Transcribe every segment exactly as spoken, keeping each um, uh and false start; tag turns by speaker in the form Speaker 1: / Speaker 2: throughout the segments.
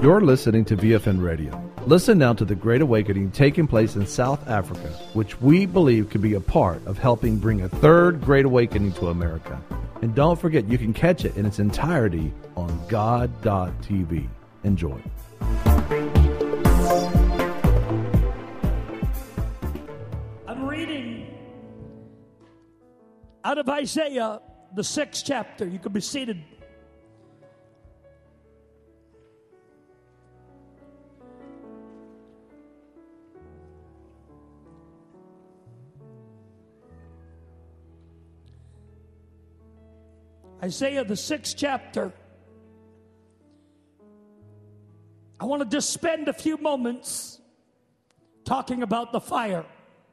Speaker 1: You're listening to V F N Radio. Listen now to the Great Awakening taking place in South Africa, which we believe could be a part of helping bring a third Great Awakening to America. And don't forget, you can catch it in its entirety on God dot T V. Enjoy.
Speaker 2: I'm reading out of Isaiah, the sixth chapter. You can be seated. Isaiah, the sixth chapter. I want to just spend a few moments talking about the fire.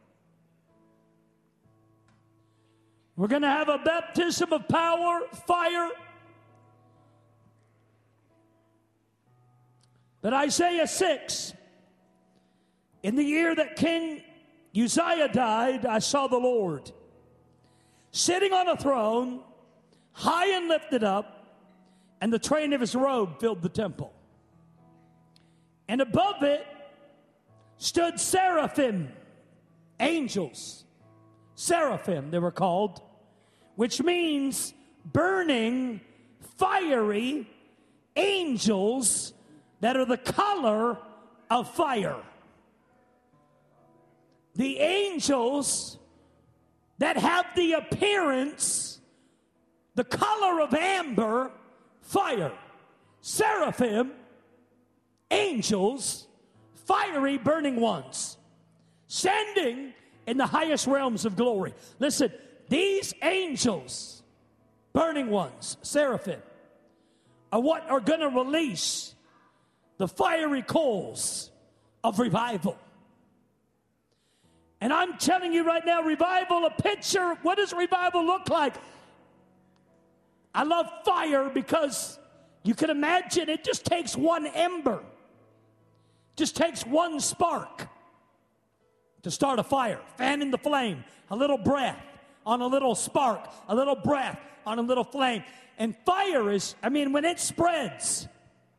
Speaker 2: We're going to have a baptism of power, fire. But Isaiah six, in the year that King Uzziah died, I saw the Lord sitting on a throne, high and lifted up, and the train of his robe filled the temple. And above it stood seraphim, angels, seraphim they were called, which means burning, fiery angels that are the color of fire. The angels that have the appearance, the color of amber, fire. Seraphim, angels, fiery burning ones, standing in the highest realms of glory. Listen, these angels, burning ones, seraphim, are what are going to release the fiery coals of revival. And I'm telling you right now, revival, a picture, what does revival look like? I love fire because you can imagine it just takes one ember, just takes one spark to start a fire, fanning the flame, a little breath on a little spark, a little breath on a little flame. And fire is, I mean, when it spreads,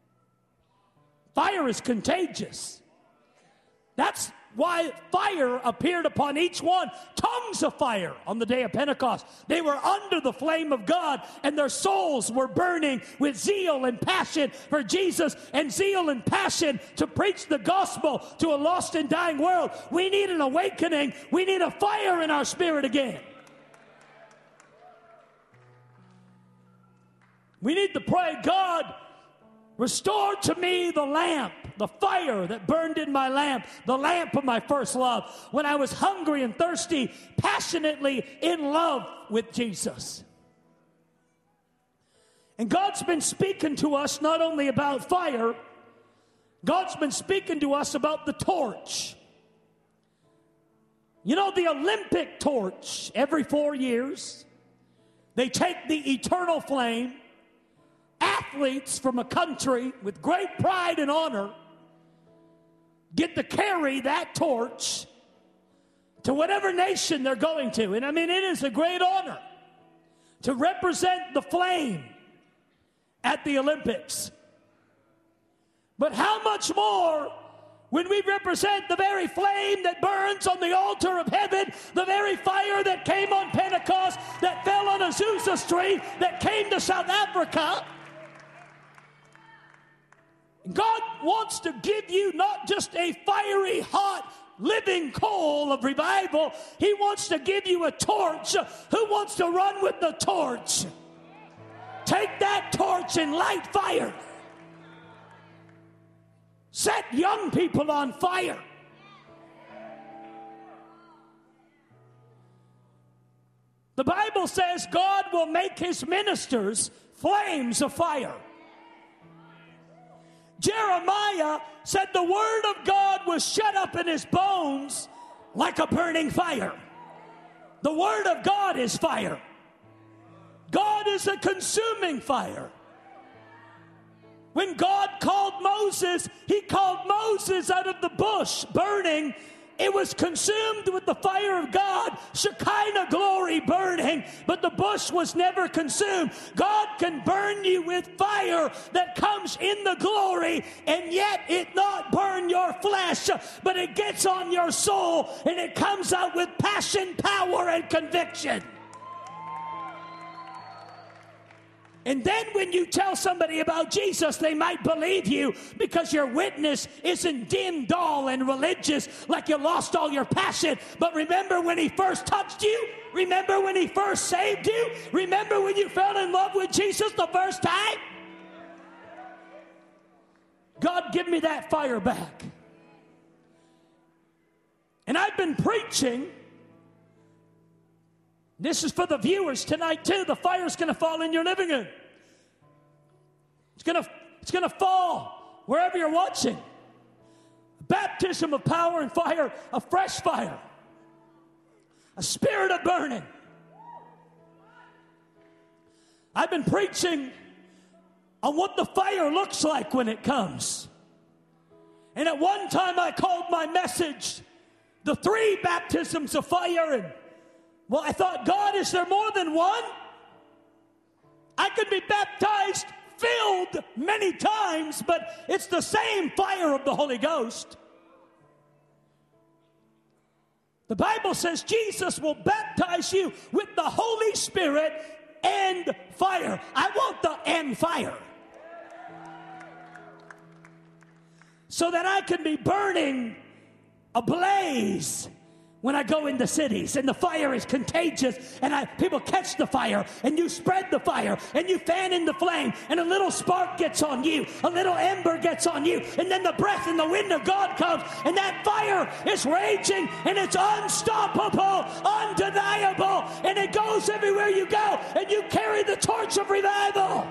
Speaker 2: fire is contagious. That's why fire appeared upon each one. Tongues of fire on the day of Pentecost. They were under the flame of God, and their souls were burning with zeal and passion for Jesus, and zeal and passion to preach the gospel to a lost and dying world. We need an awakening. We need a fire in our spirit again. We need to pray, God, restore to me the lamp, the fire that burned in my lamp, the lamp of my first love, when I was hungry and thirsty, passionately in love with Jesus. And God's been speaking to us not only about fire, God's been speaking to us about the torch. You know, the Olympic torch, every four years, they take the eternal flame. Athletes from a country with great pride and honor get to carry that torch to whatever nation they're going to. And I mean, it is a great honor to represent the flame at the Olympics. But how much more when we represent the very flame that burns on the altar of heaven, the very fire that came on Pentecost, that fell on Azusa Street, that came to South Africa. God wants to give you not just a fiery, hot, living coal of revival. He wants to give you a torch. Who wants to run with the torch? Take that torch and light fire. Set young people on fire. The Bible says God will make his ministers flames of fire. Jeremiah said the word of God was shut up in his bones like a burning fire. The word of God is fire. God is a consuming fire. When God called Moses, he called Moses out of the bush burning, It was consumed with the fire of God, Shekinah glory burning, but the bush was never consumed. God can burn you with fire that comes in the glory, and yet it not burn your flesh, but it gets on your soul, and it comes out with passion, power, and conviction. And then when you tell somebody about Jesus, they might believe you because your witness isn't dim, dull, and religious like you lost all your passion. But remember when he first touched you? Remember when he first saved you? Remember when you fell in love with Jesus the first time? God, give me that fire back. And I've been preaching. This is for the viewers tonight too. The fire's going to fall in your living room. It's going to, it's going to fall wherever you're watching. Baptism of power and fire, a fresh fire. A spirit of burning. I've been preaching on what the fire looks like when it comes. And at one time I called my message the three baptisms of fire. And well, I thought, God, is there more than one? I could be baptized, filled many times, but it's the same fire of the Holy Ghost. The Bible says Jesus will baptize you with the Holy Spirit and fire. I want the and fire. So that I can be burning ablaze when I go into cities, and the fire is contagious, and I, people catch the fire, and you spread the fire, and you fan in the flame, and a little spark gets on you, a little ember gets on you, and then the breath and the wind of God comes, and that fire is raging, and it's unstoppable, undeniable, and it goes everywhere you go, and you carry the torch of revival.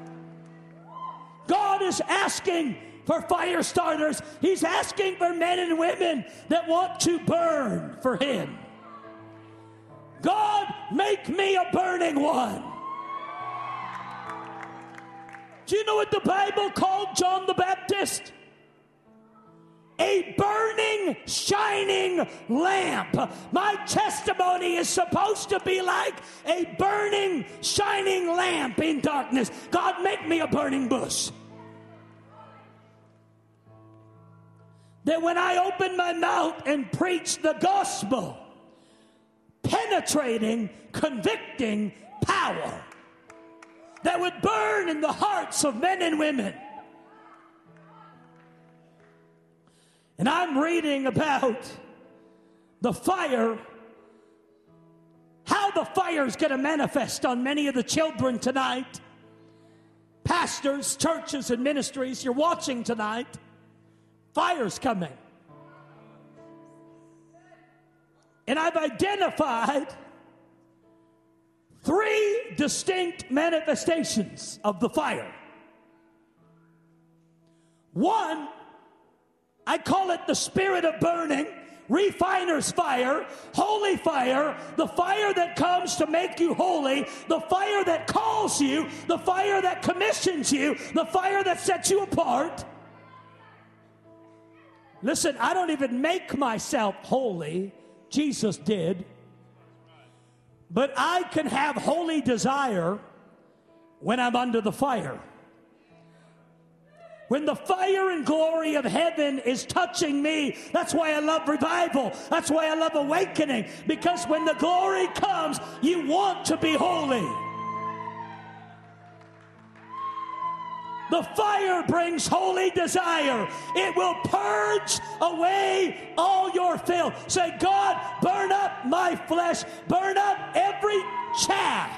Speaker 2: God is asking for fire starters. He's asking for men and women that want to burn for him. God, make me a burning one. Do you know what the Bible called John the Baptist? A burning, shining lamp. My testimony is supposed to be like a burning, shining lamp in darkness. God, make me a burning bush. That when I open my mouth and preach the gospel, penetrating, convicting power that would burn in the hearts of men and women. And I'm reading about the fire, how the fire is going to manifest on many of the children tonight. Pastors, churches, and ministries, you're watching tonight. Fire's coming. And I've identified three distinct manifestations of the fire. One, I call it the spirit of burning, refiner's fire, holy fire, the fire that comes to make you holy, the fire that calls you, the fire that commissions you, the fire that sets you apart. Listen, I don't even make myself holy. Jesus did. But I can have holy desire when I'm under the fire. When the fire and glory of heaven is touching me, that's why I love revival. That's why I love awakening. Because when the glory comes, you want to be holy. The fire brings holy desire. It will purge away all your filth. Say, God, burn up my flesh. Burn up every chaff.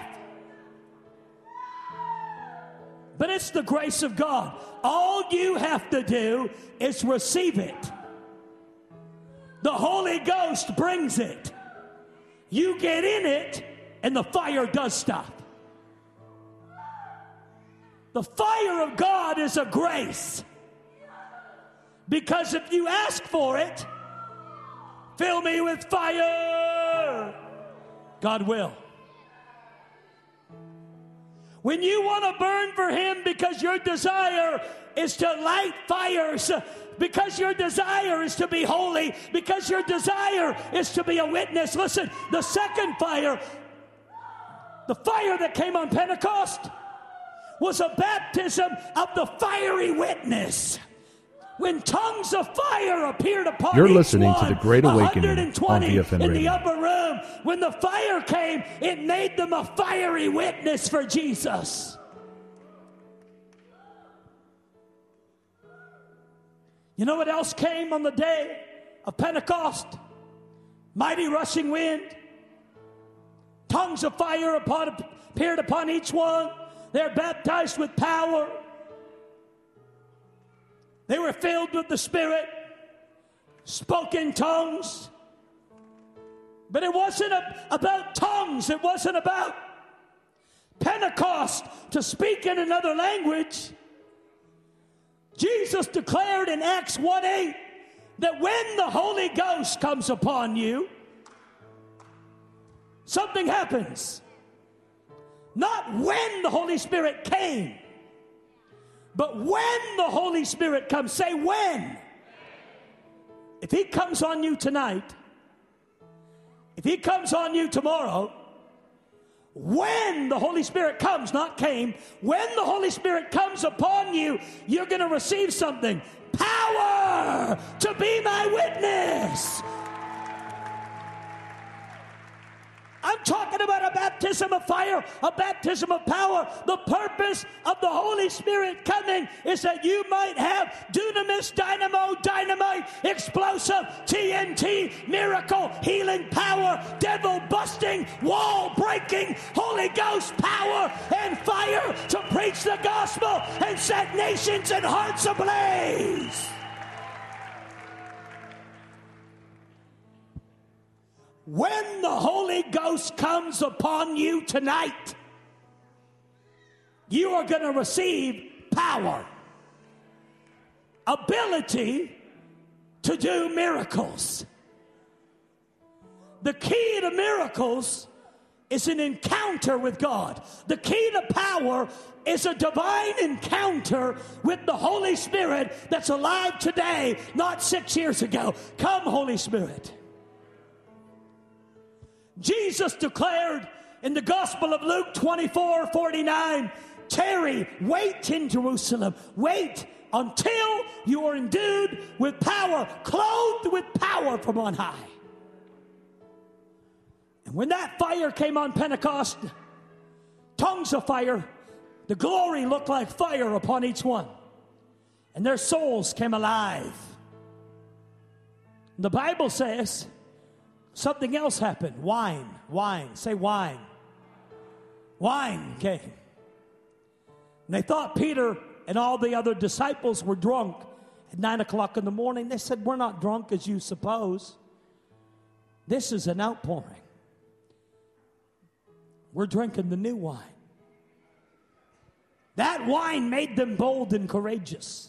Speaker 2: But it's the grace of God. All you have to do is receive it. The Holy Ghost brings it. You get in it, and the fire does stuff. The fire of God is a grace. Because if you ask for it, fill me with fire, God will. When you want to burn for Him because your desire is to light fires, because your desire is to be holy, because your desire is to be a witness. Listen, the second fire, the fire that came on Pentecost, was a baptism of the fiery witness. When tongues of fire appeared upon
Speaker 1: You're
Speaker 2: each
Speaker 1: listening
Speaker 2: one,
Speaker 1: to The Great Awakening
Speaker 2: one hundred twenty
Speaker 1: on V F N
Speaker 2: in
Speaker 1: Radio.
Speaker 2: the upper room. When the fire came, it made them a fiery witness for Jesus. You know what else came on the day of Pentecost? Mighty rushing wind. Tongues of fire upon, appeared upon each one. They're baptized with power. They were filled with the Spirit, spoke in tongues. But it wasn't a, about tongues. It wasn't about Pentecost to speak in another language. Jesus declared in Acts one eight that when the Holy Ghost comes upon you, something happens. Not when the Holy Spirit came, but when the Holy Spirit comes. Say when. If He comes on you tonight, if He comes on you tomorrow, when the Holy Spirit comes, not came, when the Holy Spirit comes upon you, you're going to receive something. Power to be my witness. I'm talking about a baptism of fire, a baptism of power. The purpose of the Holy Spirit coming is that you might have dunamis, dynamo, dynamite, explosive, T N T, miracle, healing power, devil busting, wall breaking, Holy Ghost power and fire to preach the gospel and set nations and hearts ablaze. When the Holy Ghost comes upon you tonight, you are going to receive power, ability to do miracles. The key to miracles is an encounter with God. The key to power is a divine encounter with the Holy Spirit that's alive today, not six years ago. Come, Holy Spirit. Jesus declared in the Gospel of Luke twenty-four forty-nine, tarry, wait in Jerusalem, wait until you are endued with power, clothed with power from on high. And when that fire came on Pentecost, tongues of fire, the glory looked like fire upon each one, and their souls came alive. The Bible says something else happened. Wine, wine, say wine. Wine came. And they thought Peter and all the other disciples were drunk at nine o'clock in the morning. They said, we're not drunk as you suppose. This is an outpouring. We're drinking the new wine. That wine made them bold and courageous.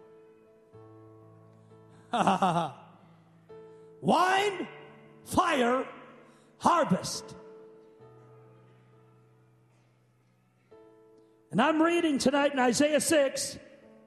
Speaker 2: Wine, fire, harvest. And I'm reading tonight in Isaiah six,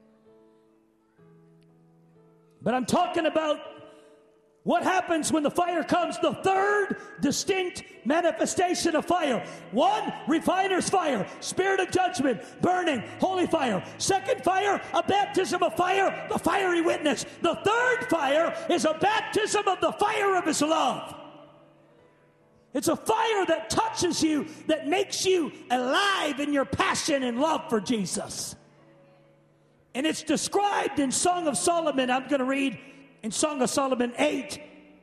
Speaker 2: but I'm talking about what happens when the fire comes, the third distinct manifestation of fire. One, refiner's fire, spirit of judgment, burning, holy fire. Second fire, a baptism of fire, the fiery witness. The third fire is a baptism of the fire of His love. It's a fire that touches you, that makes you alive in your passion and love for Jesus. And it's described in Song of Solomon. I'm going to read in Song of Solomon eight.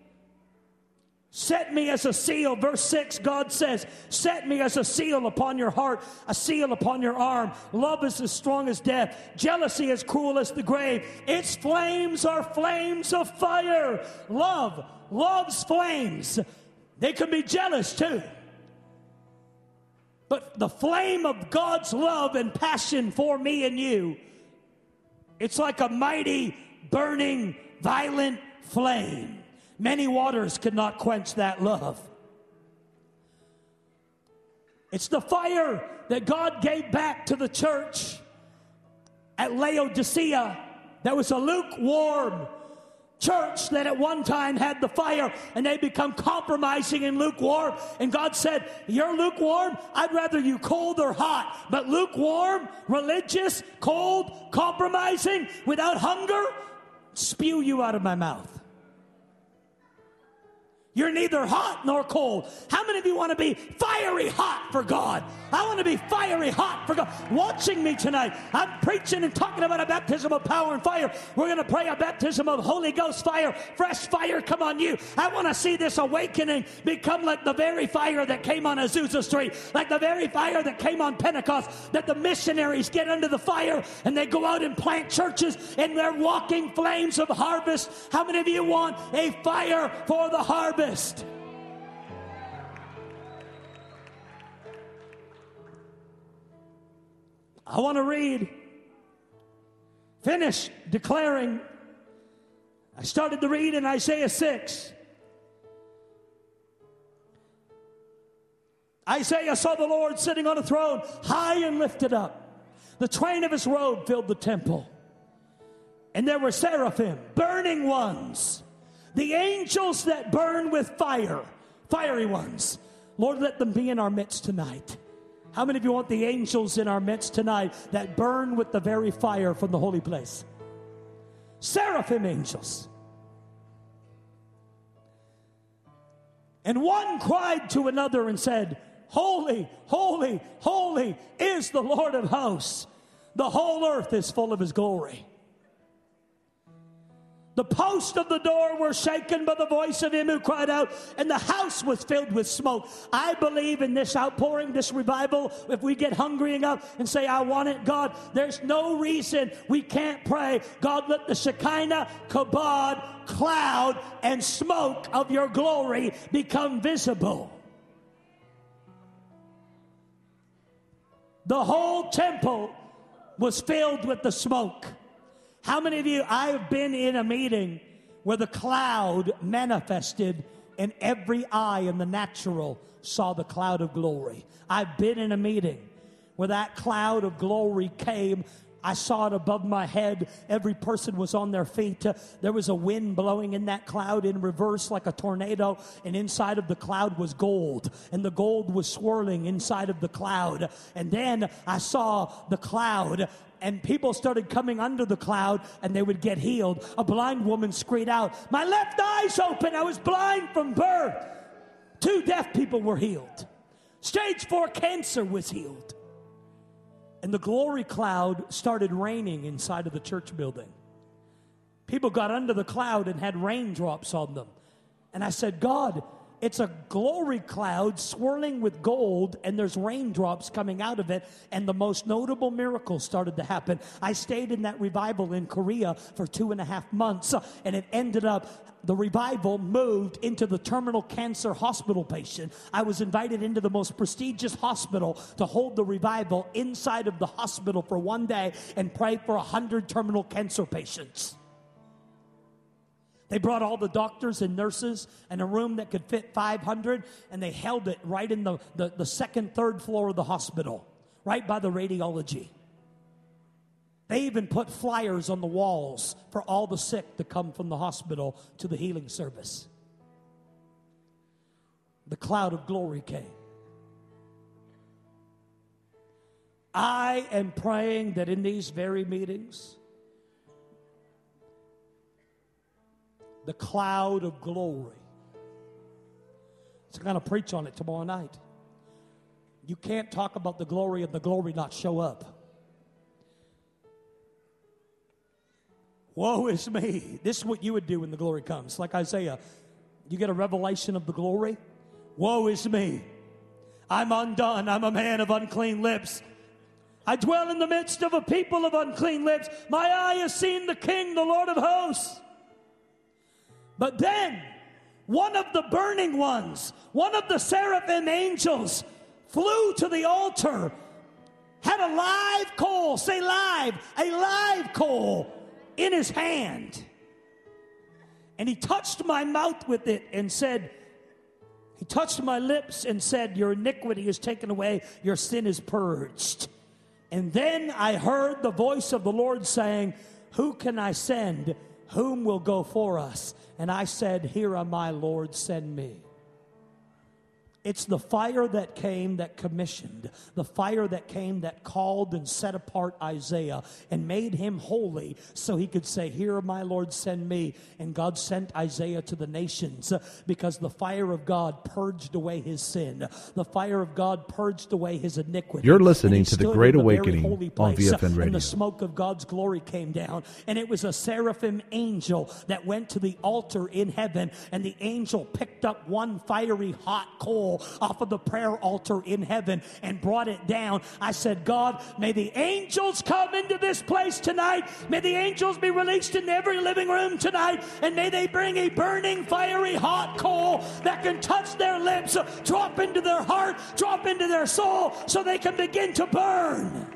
Speaker 2: Set me as a seal. Verse six, God says, set me as a seal upon your heart, a seal upon your arm. Love is as strong as death. Jealousy as cruel as the grave. Its flames are flames of fire. Love, love's flames. They can be jealous too. But the flame of God's love and passion for me and you, it's like a mighty, burning, violent flame. Many waters could not quench that love. It's the fire that God gave back to the church at Laodicea that was a lukewarm church that at one time had the fire, and they become compromising and lukewarm. And God said, you're lukewarm, I'd rather you cold or hot. But lukewarm, religious, cold, compromising, without hunger, spew you out of my mouth. You're neither hot nor cold. How many of you want to be fiery hot for God? I want to be fiery hot for God. Watching me tonight, I'm preaching and talking about a baptism of power and fire. We're going to pray a baptism of Holy Ghost fire, fresh fire come on you. I want to see this awakening become like the very fire that came on Azusa Street, like the very fire that came on Pentecost, that the missionaries get under the fire and they go out and plant churches and they're walking flames of harvest. How many of you want a fire for the harvest? I want to read, finish declaring. I started to read in Isaiah six. Isaiah saw the Lord sitting on a throne, high and lifted up. The train of his robe filled the temple. And there were seraphim, burning ones, the angels that burn with fire, fiery ones. Lord, let them be in our midst tonight. How many of you want the angels in our midst tonight that burn with the very fire from the holy place? Seraphim angels. And one cried to another and said, holy, holy, holy is the Lord of hosts. The whole earth is full of his glory. The posts of the door were shaken by the voice of him who cried out, and the house was filled with smoke. I believe in this outpouring, this revival. If we get hungry enough and say, I want it, God, there's no reason we can't pray. God, let the Shekinah, kabod, cloud, and smoke of your glory become visible. The whole temple was filled with the smoke. How many of you, I have been in a meeting where the cloud manifested and every eye in the natural saw the cloud of glory. I've been in a meeting where that cloud of glory came. I saw it above my head. Every person was on their feet. Uh, there was a wind blowing in that cloud in reverse like a tornado, and inside of the cloud was gold, and the gold was swirling inside of the cloud. And then I saw the cloud, and people started coming under the cloud, and they would get healed. A blind woman screamed out, my left eye's open. I was blind from birth. Two deaf people were healed. Stage four cancer was healed. And the glory cloud started raining inside of the church building. People got under the cloud and had raindrops on them. And I said, God, it's a glory cloud swirling with gold, and there's raindrops coming out of it, and the most notable miracle started to happen. I stayed in that revival in Korea for two and a half months, and it ended up, the revival moved into the terminal cancer hospital patient. I was invited into the most prestigious hospital to hold the revival inside of the hospital for one day and pray for a hundred terminal cancer patients. They brought all the doctors and nurses in a room that could fit five hundred, and they held it right in the, the, the second, third floor of the hospital, right by the radiology. They even put flyers on the walls for all the sick to come from the hospital to the healing service. The cloud of glory came. I am praying that in these very meetings, the cloud of glory. So I'm going to preach on it tomorrow night. You can't talk about the glory and the glory not show up. Woe is me. This is what you would do when the glory comes. Like Isaiah, you get a revelation of the glory. Woe is me. I'm undone. I'm a man of unclean lips. I dwell in the midst of a people of unclean lips. My eye has seen the King, the Lord of hosts. But then, one of the burning ones, one of the seraphim angels, flew to the altar, had a live coal, say live, a live coal in his hand. And he touched my mouth with it and said, He touched my lips and said, your iniquity is taken away, your sin is purged. And then I heard the voice of the Lord saying, who can I send? Whom will go for us? And I said, here am I, Lord, send me. It's the fire that came that commissioned, the fire that came that called and set apart Isaiah and made him holy so he could say, here, my Lord, send me. And God sent Isaiah to the nations because the fire of God purged away his sin. The fire of God purged away his iniquity.
Speaker 1: You're listening to The Great Awakening on V F N Radio.
Speaker 2: And the smoke of God's glory came down. And it was a seraphim angel that went to the altar in heaven. And the angel picked up one fiery hot coal off of the prayer altar in heaven and brought it down. I said, God, may the angels come into this place tonight. May the angels be released in every living room tonight. And may they bring a burning, fiery, hot coal that can touch their lips, drop into their heart, drop into their soul, so they can begin to burn.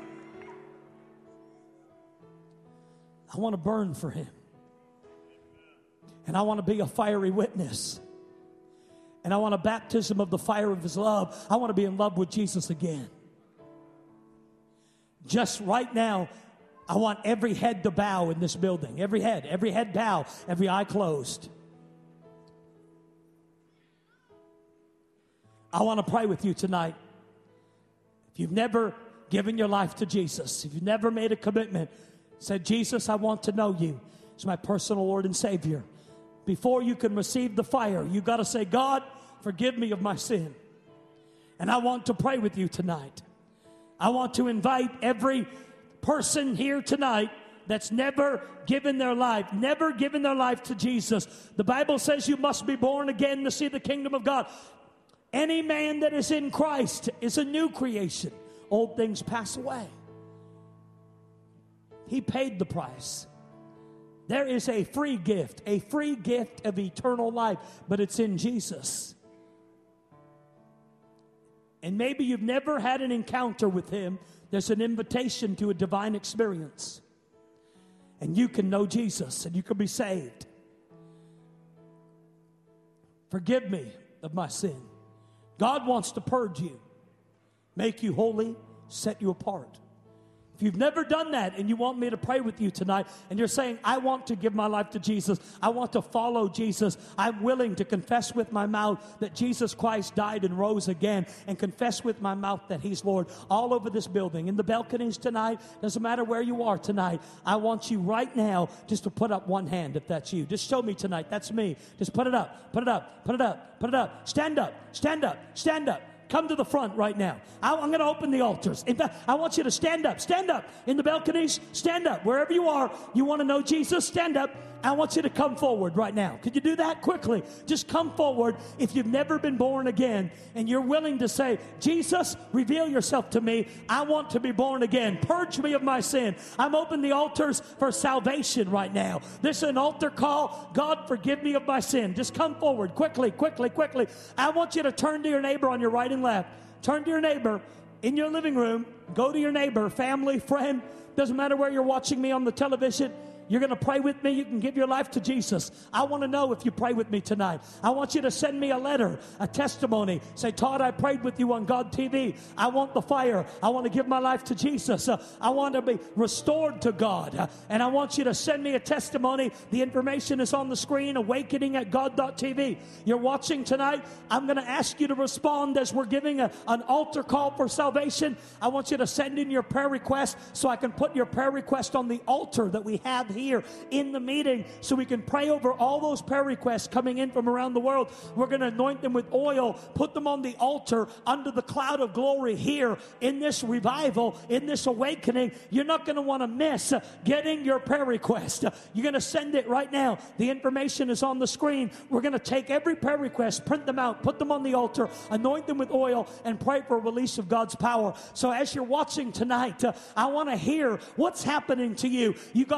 Speaker 2: I want to burn for him. And I want to be a fiery witness. And I want a baptism of the fire of his love. I want to be in love with Jesus again. Just right now, I want every head to bow in this building. Every head, every head bow, every eye closed. I want to pray with you tonight. If you've never given your life to Jesus, if you've never made a commitment, said, Jesus, I want to know you as my personal Lord and Savior. Before you can receive the fire, you got to say, God, forgive me of my sin. And I want to pray with you tonight. I want to invite every person here tonight that's never given their life, never given their life to Jesus. The Bible says you must be born again to see the kingdom of God. Any man that is in Christ is a new creation. Old things pass away. He paid the price. There is a free gift, a free gift of eternal life, but it's in Jesus. And maybe you've never had an encounter with him. There's an invitation to a divine experience. And you can know Jesus and you can be saved. Forgive me of my sin. God wants to purge you, make you holy, set you apart. If you've never done that and you want me to pray with you tonight and you're saying, I want to give my life to Jesus, I want to follow Jesus, I'm willing to confess with my mouth that Jesus Christ died and rose again, and confess with my mouth that he's Lord, all over this building, in the balconies tonight, doesn't matter where you are tonight, I want you right now just to put up one hand if that's you. Just show me tonight, that's me. Just put it up, put it up, put it up, put it up. Stand up, stand up, stand up. Come to the front right now. I, I'm going to open the altars. In fact, I want you to stand up. Stand up. In the balconies, stand up. Wherever you are, you want to know Jesus, stand up. I want you to come forward right now. Could you do that quickly? Just come forward if you've never been born again and you're willing to say, Jesus, reveal yourself to me. I want to be born again. Purge me of my sin. I'm opening the altars for salvation right now. This is an altar call. God, forgive me of my sin. Just come forward quickly, quickly, quickly. I want you to turn to your neighbor on your right and left. Turn to your neighbor in your living room. Go to your neighbor, family, friend. Doesn't matter where you're watching me on the television. You're going to pray with me. You can give your life to Jesus. I want to know if you pray with me tonight. I want you to send me a letter, a testimony. Say, Todd, I prayed with you on God T V. I want the fire. I want to give my life to Jesus. Uh, I want to be restored to God. Uh, and I want you to send me a testimony. The information is on the screen, awakening at god dot t v. You're watching tonight. I'm going to ask you to respond as we're giving a, an altar call for salvation. I want you to send in your prayer request so I can put your prayer request on the altar that we have here. here in the meeting so we can pray over all those prayer requests coming in from around the world. We're going to anoint them with oil, put them on the altar under the cloud of glory here in this revival, in this awakening. You're not going to want to miss getting your prayer request. You're going to send it right now. The information is on the screen. We're going to take every prayer request, print them out, put them on the altar, anoint them with oil, and pray for a release of God's power. So as you're watching tonight, uh, I want to hear what's happening to you. You got healed.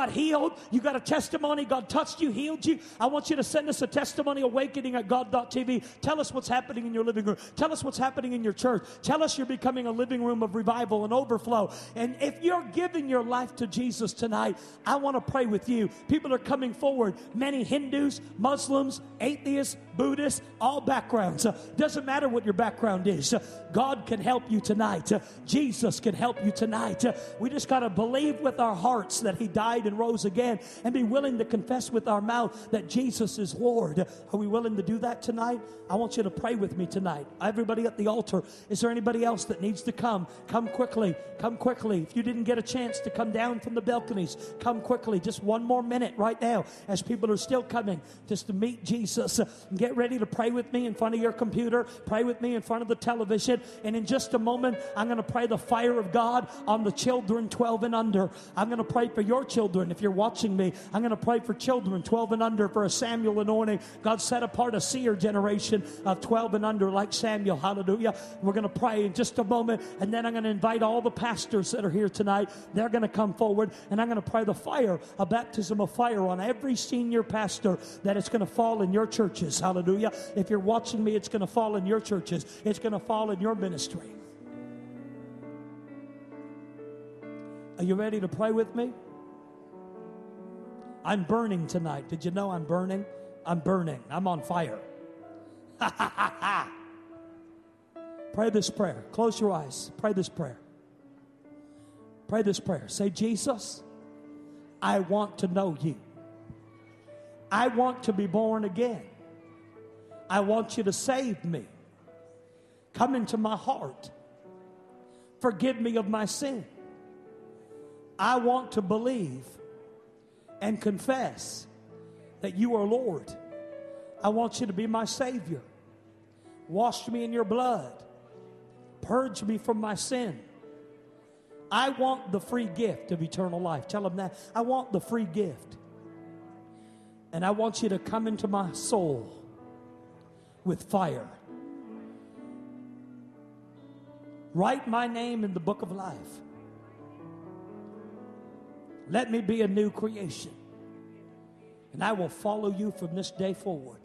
Speaker 2: home. You got a testimony. God touched you, healed you. I want you to send us a testimony awakening at God dot T V. Tell us what's happening in your living room. Tell us what's happening in your church. Tell us you're becoming a living room of revival and overflow. And if you're giving your life to Jesus tonight, I want to pray with you. People are coming forward. Many Hindus, Muslims, atheists, Buddhists, all backgrounds. Uh, doesn't matter what your background is. Uh, God can help you tonight. Uh, Jesus can help you tonight. Uh, we just got to believe with our hearts that he died and rose again and be willing to confess with our mouth that Jesus is Lord. Uh, are we willing to do that tonight? I want you to pray with me tonight. Everybody at the altar, is there anybody else that needs to come? Come quickly. Come quickly. If you didn't get a chance to come down from the balconies, come quickly. Just one more minute right now as people are still coming just to meet Jesus. Uh, get ready to pray with me in front of your computer. Pray with me in front of the television. And in just a moment, I'm going to pray the fire of God on the children twelve and under. I'm going to pray for your children. If you're watching me, I'm going to pray for children twelve and under for a Samuel anointing. God set apart a seer generation of twelve and under like Samuel. Hallelujah. We're going to pray in just a moment. And then I'm going to invite all the pastors that are here tonight. They're going to come forward. And I'm going to pray the fire, a baptism of fire on every senior pastor, that it's going to fall in your churches. Hallelujah. If you're watching me, it's going to fall in your churches. It's going to fall in your ministry. Are you ready to pray with me? I'm burning tonight. Did you know I'm burning? I'm burning. I'm on fire. Ha ha ha ha. Pray this prayer. Close your eyes. Pray this prayer. Pray this prayer. Say, Jesus, I want to know you. I want to be born again. I want you to save me. Come into my heart. Forgive me of my sin. I want to believe and confess that you are Lord. I want you to be my Savior. Wash me in your blood. Purge me from my sin. I want the free gift of eternal life. Tell them that. I want the free gift. And I want you to come into my soul with fire. Write my name in the book of life. Let me be a new creation. And I will follow you from this day forward.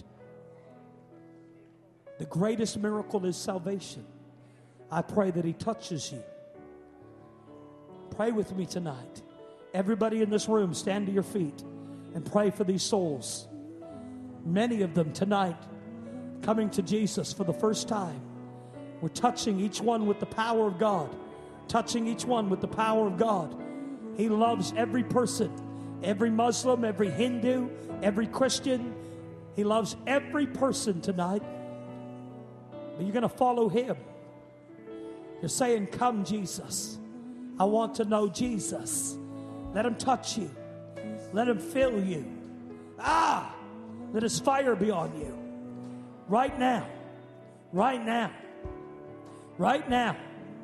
Speaker 2: The greatest miracle is salvation. I pray that he touches you. Pray with me tonight. Everybody in this room, stand to your feet and pray for these souls. Many of them tonight coming to Jesus for the first time. We're touching each one with the power of God. Touching each one with the power of God. He loves every person. Every Muslim, every Hindu, every Christian. He loves every person tonight. But you're going to follow him. You're saying, come, Jesus. I want to know Jesus. Let him touch you. Let him fill you. Ah! Let his fire be on you. Right now. Right now. Right now.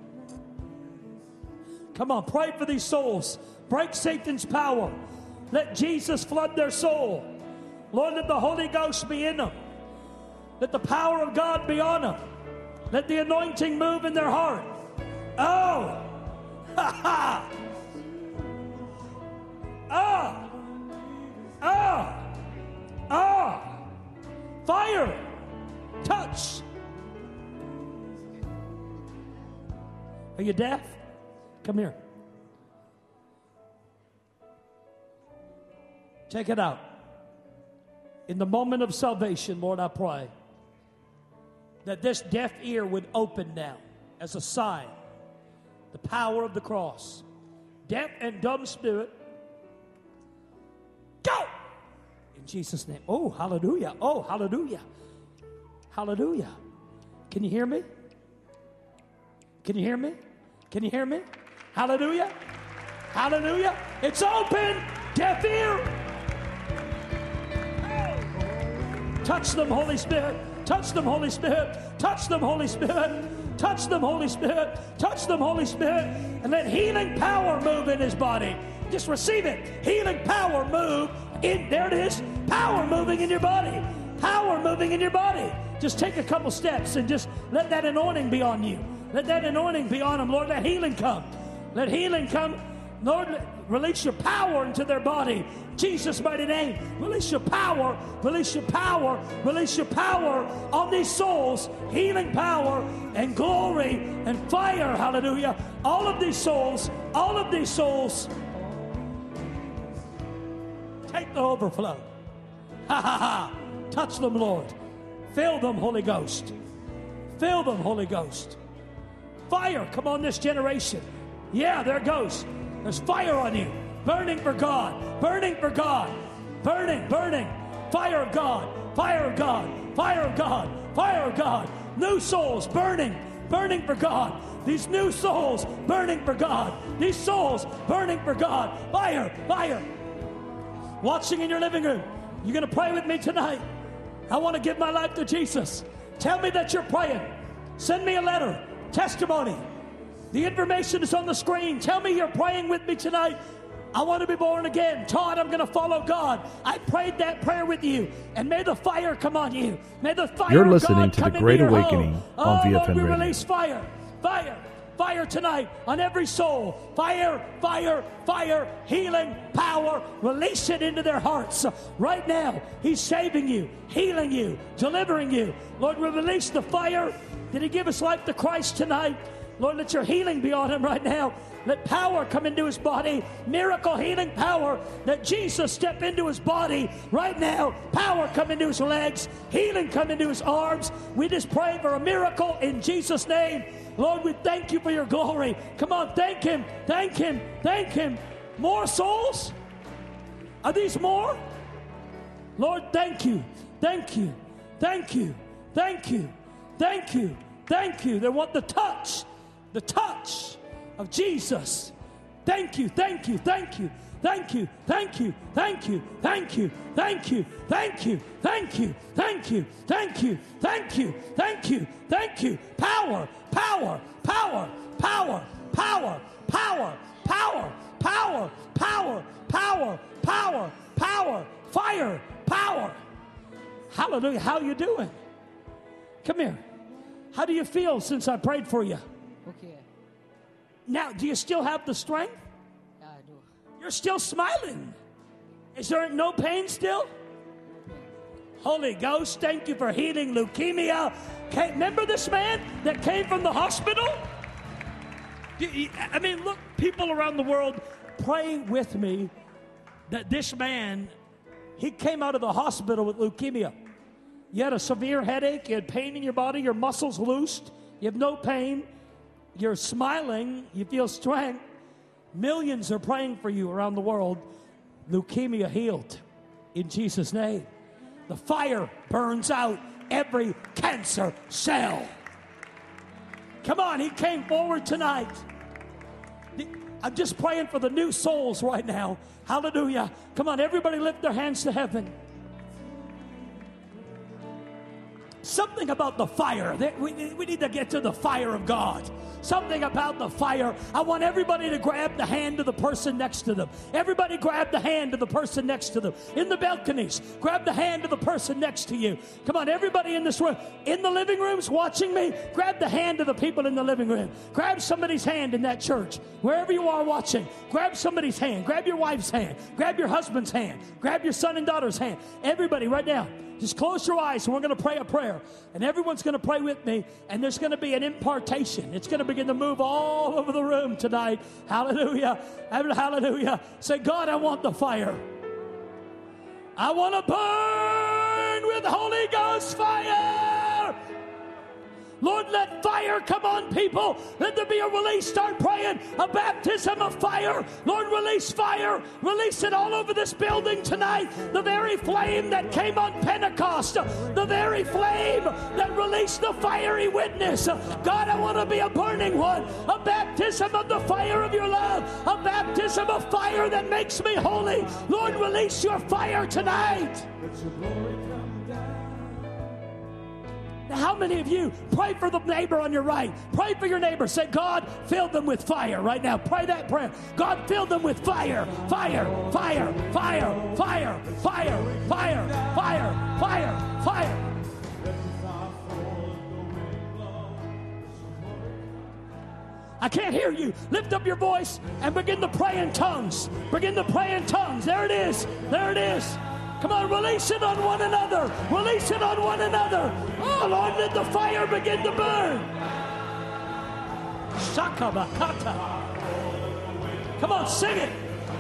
Speaker 2: Come on, pray for these souls. Break Satan's power. Let Jesus flood their soul. Lord, let the Holy Ghost be in them. Let the power of God be on them. Let the anointing move in their heart. Oh! Ha ha! Ah! Ah! Ah! Fire! Touch! Are you deaf? Come here. Check it out. In the moment of salvation, Lord, I pray that this deaf ear would open now as a sign. The power of the cross. Deaf and dumb spirit, go! In Jesus' name. Oh, hallelujah. Oh, hallelujah. Hallelujah. Can you hear me? Can you hear me? Can you hear me? Hallelujah. Hallelujah. It's open. Deaf ear. Touch them, Holy Spirit. Touch them, Holy Spirit. Touch them, Holy Spirit. Touch them, Holy Spirit. Touch them, Holy Spirit. And let healing power move in his body. Just receive it. Healing power move in. There it is. Power moving in your body. Power moving in your body. Just take a couple steps and just let that anointing be on you. Let that anointing be on them. Lord, let healing come. Let healing come. Lord, release your power into their body. Jesus' mighty name. Release your power. Release your power. Release your power on these souls. Healing power and glory and fire. Hallelujah. All of these souls. All of these souls. Take the overflow. Ha ha ha. Touch them, Lord. Fill them, Holy Ghost. Fill them, Holy Ghost. Fire, come on this generation. Yeah, there it goes. There's fire on you. Burning for God. Burning for God. Burning, burning. Fire of God. Fire of God. Fire of God. Fire of God. New souls burning. Burning for God. These new souls burning for God. These souls burning for God. Fire, fire. Watching in your living room. You're going to pray with me tonight. I want to give my life to Jesus. Tell me that you're praying. Send me a letter. Testimony. The information is on the screen. Tell me you're praying with me tonight. I want to be born again. Todd, I'm going to follow God. I prayed that prayer with you. And may the fire come on you. May the fire
Speaker 1: You're
Speaker 2: of
Speaker 1: listening
Speaker 2: God
Speaker 1: to
Speaker 2: come
Speaker 1: The Great
Speaker 2: into your
Speaker 1: Awakening
Speaker 2: home.
Speaker 1: on
Speaker 2: oh,
Speaker 1: V F M
Speaker 2: Lord, we
Speaker 1: Radio.
Speaker 2: release fire. Fire. Fire tonight on every soul. Fire, fire, fire, healing, power. Release it into their hearts. Right now, He's saving you, healing you, delivering you. Lord, we release the fire. Did He give His life to Christ tonight? Lord, let your healing be on Him right now. Let power come into His body. Miracle healing power. Let Jesus step into His body right now. Power come into His legs. Healing come into His arms. We just pray for a miracle in Jesus' name. Lord, we thank you for your glory. Come on, thank Him, thank Him, thank Him. More souls? Are these more? Lord, thank you, thank you, thank you, thank you, thank you, thank you. They want the touch, the touch of Jesus. Thank you, thank you, thank you. Thank you, thank you, thank you, thank you, thank you, thank you, thank you, thank you, thank you, thank you, thank you, thank you. Power, power, power, power, power, power, power, power, power, power, power, power, fire, power. Hallelujah. How you doing? Come here. How do you feel since I prayed for you?
Speaker 3: Okay.
Speaker 2: Now, do you still have the strength?
Speaker 3: Yeah, I do.
Speaker 2: You're still smiling. Is there no pain still? Holy Ghost, thank you for healing leukemia. Okay, remember this man that came from the hospital? I mean, look, people around the world, pray with me that this man, he came out of the hospital with leukemia. You had a severe headache, you had pain in your body, your muscles loosed, you have no pain, you're smiling, you feel strength. Millions are praying for you around the world. Leukemia healed in Jesus' name. The fire burns out every cancer cell. Come on, he came forward tonight. I'm just praying for the new souls right now. Hallelujah. Come on, everybody lift their hands to heaven. Something about the fire. We, we need to get to the fire of God. Something about the fire. I want everybody to grab the hand of the person next to them. Everybody grab the hand of the person next to them. In the balconies, grab the hand of the person next to you. Come on, everybody in this room. In the living rooms watching me, grab the hand of the people in the living room. Grab somebody's hand in that church. Wherever you are watching, grab somebody's hand. Grab your wife's hand. Grab your husband's hand. Grab your son and daughter's hand. Everybody right now. Just close your eyes and we're going to pray a prayer. And everyone's going to pray with me. And there's going to be an impartation. It's going to begin to move all over the room tonight. Hallelujah. Hallelujah. Say, God, I want the fire. I want to burn with Holy Ghost fire. Lord, let fire come on people. Let there be a release. Start praying a baptism of fire. Lord, release fire. Release it all over this building tonight. The very flame that came on Pentecost. The very flame that released the fiery witness. God, I want to be a burning one. A baptism of the fire of your love. A baptism of fire that makes me holy. Lord, release your fire tonight. How many of you pray for the neighbor on your right? Pray for your neighbor. Say, God, fill them with fire right now. Pray that prayer. God, fill them with fire, fire, fire, fire, fire, fire, fire, fire, fire, fire. I can't hear you. Lift up your voice and begin to pray in tongues. Begin to pray in tongues. There it is. There it is. Come on, release it on one another. Release it on one another. Oh, Lord, let the fire begin to burn. Shakabakata. Come on, sing it.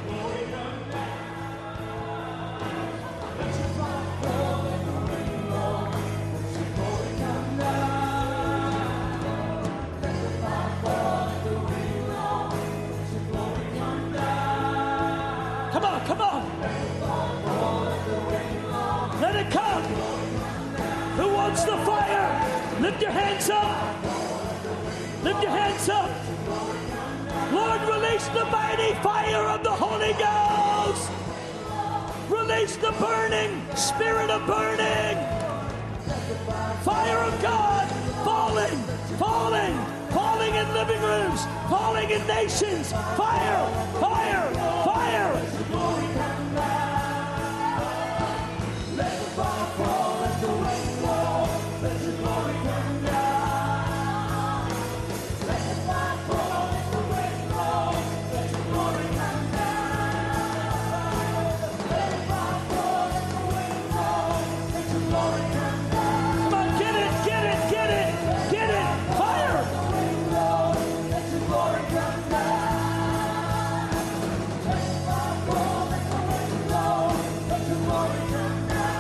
Speaker 2: Come on, come on. Let it come. Who wants the fire? Lift your hands up. Lift your hands up. Lord, release the mighty fire of the Holy Ghost. Release the burning, spirit of burning. Fire of God falling, falling, falling in living rooms, falling in nations. Fire, fire, fire. Let the fire fall, let the rain fall, let the glory come down. Let the fire fall, let the rain fall, let the glory come down. Let the fire fall, let the rain fall, let the glory come down. Come on, get it, get it, get it, get it. Fire. Let the glory come down. Let the fire fall, let the rain fall, let the glory come down.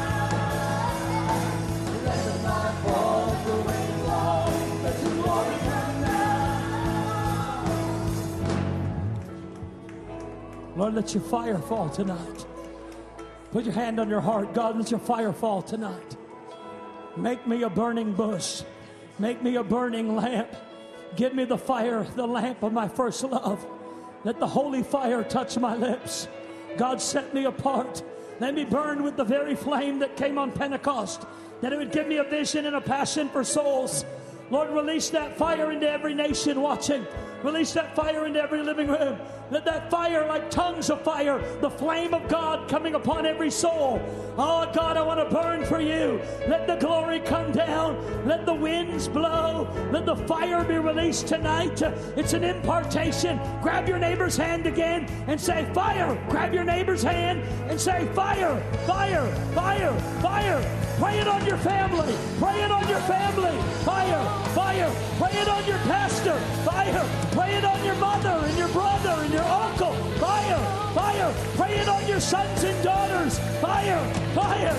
Speaker 2: Lord, let your fire fall tonight. Put your hand on your heart. God, let your fire fall tonight. Make me a burning bush. Make me a burning lamp. Give me the fire, the lamp of my first love. Let the holy fire touch my lips. God, set me apart. Let me burn with the very flame that came on Pentecost. That it would give me a vision and a passion for souls. Lord, release that fire into every nation watching. Release that fire into every living room. Let that fire, like tongues of fire, the flame of God coming upon every soul. Oh, God, I want to burn for you. Let the glory come down. Let the winds blow. Let the fire be released tonight. It's an impartation. Grab your neighbor's hand again and say, fire. Grab your neighbor's hand and say, fire, fire, fire, fire. Pray it on your family. Pray it on your family. Fire, fire. Pray it on your pastor. Fire. Pray it on your mother and your brother and your uncle. Fire, fire. Pray it on your sons and daughters. Fire, fire.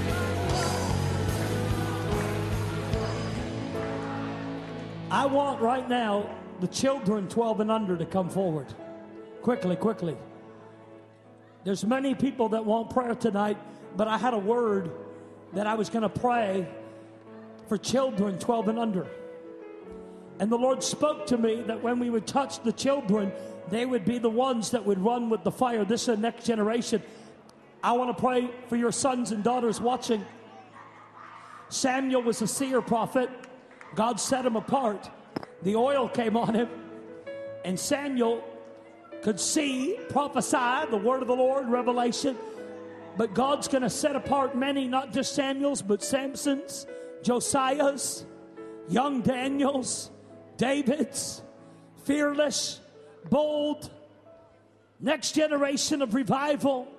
Speaker 2: I want right now the children twelve and under to come forward. Quickly, quickly. There's many people that want prayer tonight, but I had a word that I was going to pray for children twelve and under. And the Lord spoke to me that when we would touch the children, they would be the ones that would run with the fire. This is the next generation. I want to pray for your sons and daughters watching. Samuel was a seer prophet. God set him apart. The oil came on him. And Samuel could see, prophesy the word of the Lord, revelation. But God's going to set apart many, not just Samuel's, but Samson's, Josiah's, young Daniel's, David's, fearless, bold, next generation of revival.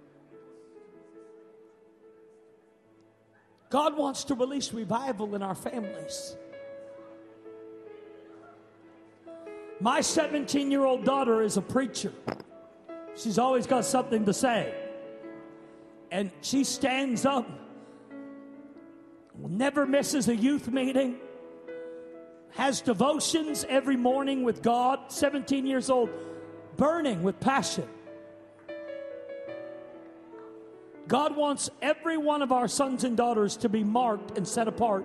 Speaker 2: God wants to release revival in our families. My seventeen-year-old daughter is a preacher. She's always got something to say. And she stands up, never misses a youth meeting, has devotions every morning with God, seventeen years old, burning with passion. God wants every one of our sons and daughters to be marked and set apart.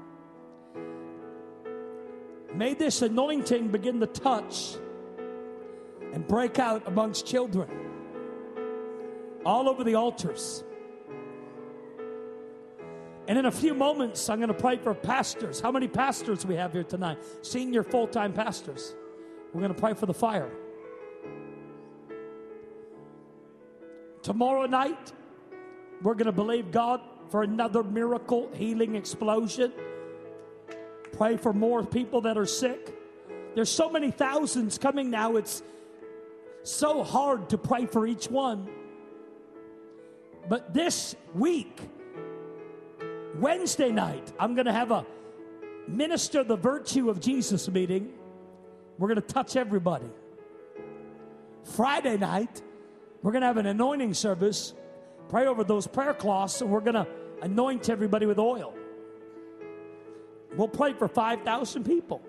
Speaker 2: May this anointing begin to touch and break out amongst children all over the altars. And in a few moments, I'm going to pray for pastors. How many pastors we have here tonight? Senior full-time pastors. We're going to pray for the fire. Tomorrow night, we're going to believe God for another miracle, healing explosion. Pray for more people that are sick. There's so many thousands coming now. It's so hard to pray for each one. But this week, Wednesday night, I'm going to have a Minister the Virtue of Jesus meeting. We're going to touch everybody. Friday night, we're going to have an anointing service. Pray over those prayer cloths, and we're going to anoint everybody with oil. We'll pray for five thousand people.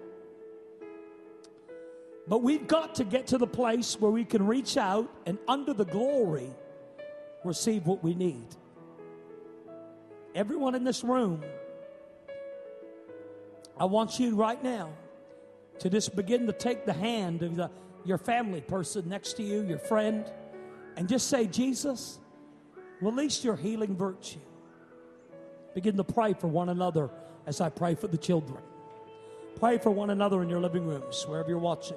Speaker 2: But we've got to get to the place where we can reach out and under the glory receive what we need. Everyone in this room, I want you right now to just begin to take the hand of the, your family person next to you, your friend, and just say, Jesus, release your healing virtue. Begin to pray for one another as I pray for the children. Pray for one another in your living rooms, wherever you're watching,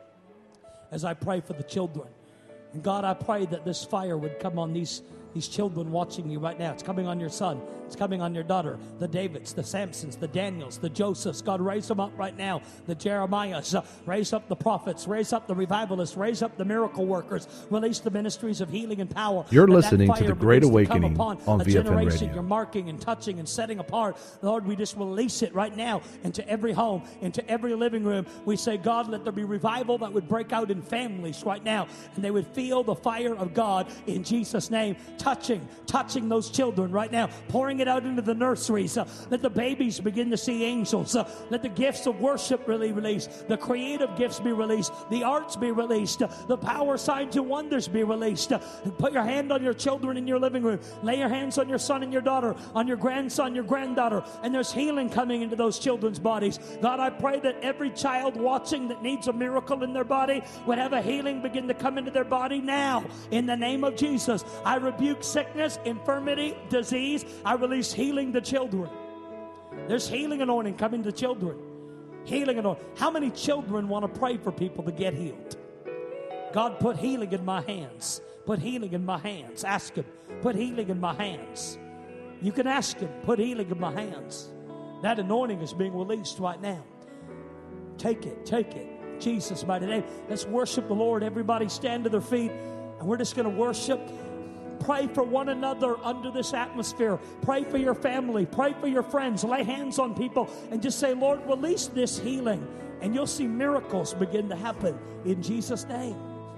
Speaker 2: as I pray for the children. And God, I pray that this fire would come on these, these children watching you right now. It's coming on your son. It's coming on your daughter. The Davids, the Samsons, the Daniels, the Josephs. God, raise them up right now. The Jeremiahs. Uh, raise up the prophets. Raise up the revivalists. Raise up the miracle workers. Release the ministries of healing and power.
Speaker 1: You're listening to The Great Awakening on V F M Radio.
Speaker 2: You're marking and touching and setting apart. Lord, we just release it right now into every home, into every living room. We say, God, let there be revival that would break out in families right now. And they would feel the fire of God in Jesus' name. Touching, touching those children right now. Pouring it out into the nurseries. Uh, let the babies begin to see angels. Uh, let the gifts of worship really release. The creative gifts be released. The arts be released. Uh, the power, signs, and wonders be released. Uh, put your hand on your children in your living room. Lay your hands on your son and your daughter, on your grandson, your granddaughter, and there's healing coming into those children's bodies. God, I pray that every child watching that needs a miracle in their body would have a healing begin to come into their body now. In the name of Jesus, I rebuke sickness, infirmity, disease. I release healing to children. There's healing anointing coming to children. Healing anointing. How many children want to pray for people to get healed? God, put healing in my hands. Put healing in my hands. Ask him. Put healing in my hands. You can ask him. Put healing in my hands. That anointing is being released right now. Take it. Take it. In Jesus' mighty name. Let's worship the Lord. Everybody stand to their feet. And we're just going to worship. Pray for one another under this atmosphere. Pray for your family. Pray for your friends. Lay hands on people and just say, Lord, release this healing. And you'll see miracles begin to happen in Jesus' name.